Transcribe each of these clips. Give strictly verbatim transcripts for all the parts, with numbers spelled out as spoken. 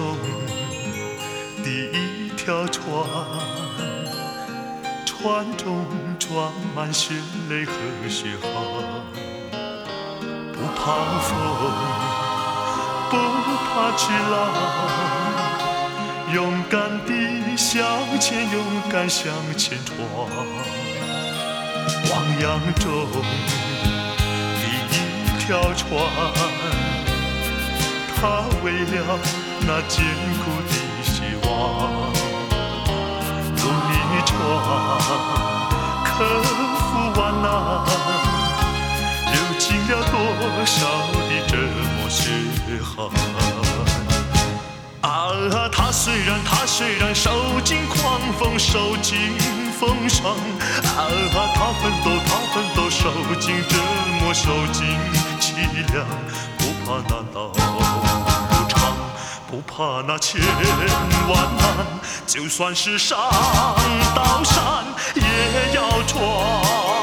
中的一条船，船中装满血泪和血汗，不怕风，不怕巨浪，勇敢地向前，勇敢向前闯。汪洋中的一条船，它为了那坚固的希望，努力闯，克服万难，流尽了多少的折磨血汗。啊，他虽然他虽然受尽狂风，受尽风霜，啊，他奋斗他奋斗，受尽折磨，受尽凄凉，不怕那道路长，不怕那千万难，就算是上刀山也要闯。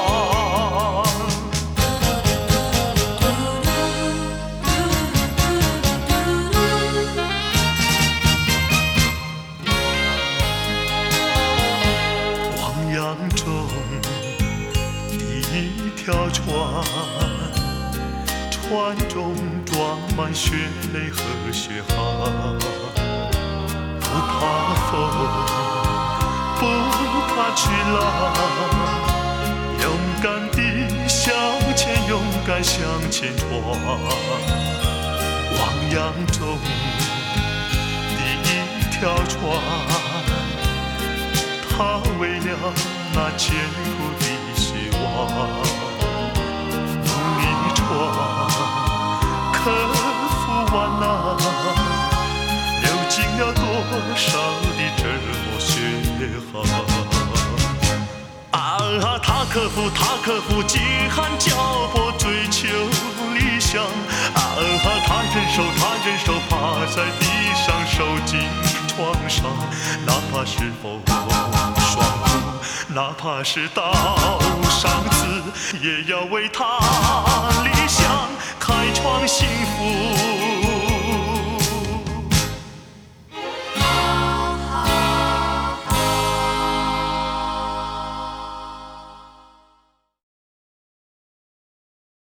一条船，船中装满血泪和血汗，不怕风，不怕巨浪，勇敢地向前，勇敢向前闯。汪洋中的一条船，它为了那坚固的希望，努力闯，克服万难，流尽了多少的折磨血汗。啊，他克服他克服饥寒交迫，追求理想。啊，他忍受他忍受，趴在地上受尽创伤，哪怕是风霜骨，哪怕是刀伤刺，也要为他理想开创幸福。